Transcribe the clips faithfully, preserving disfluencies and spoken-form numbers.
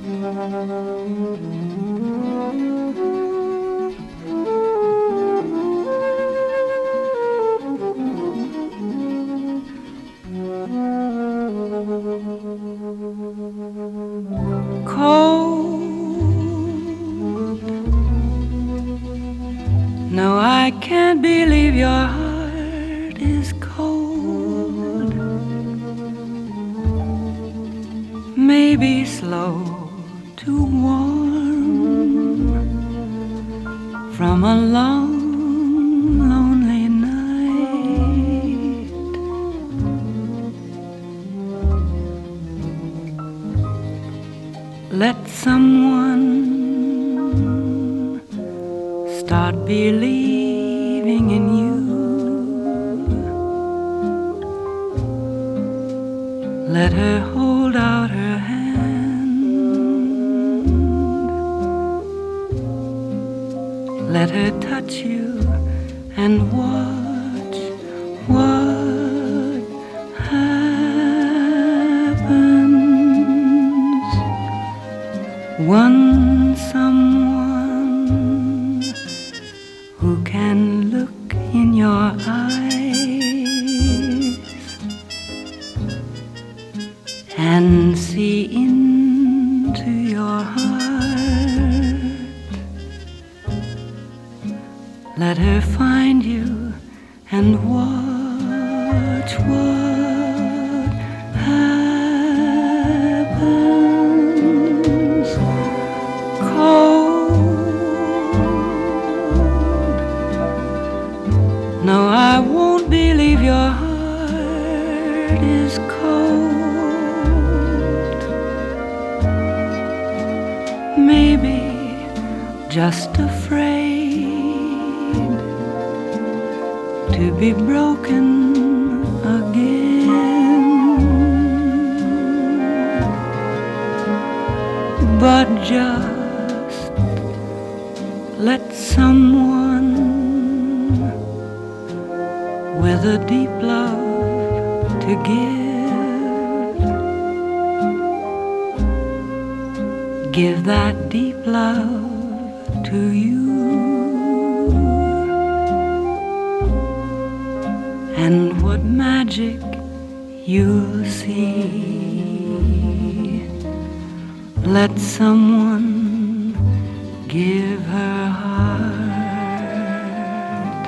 Cold. No, I can't believe your heart is cold. Maybe slow to warm from a long, lonely night. Let someone start believing in you. Let her hold out her hand. Let her touch you and watch what happens. One someone who can look in your eyes and see into your heart. Let her find you and watch what happens. Cold. No, I won't believe your heart is cold. Maybe just afraid to be broken again. But just let someone with a deep love to give, give that deep love to you. And what magic you'll see. Let someone give her heart,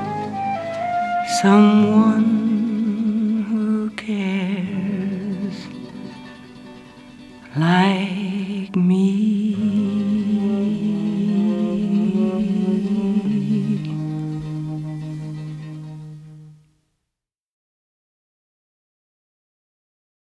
someone who cares like me.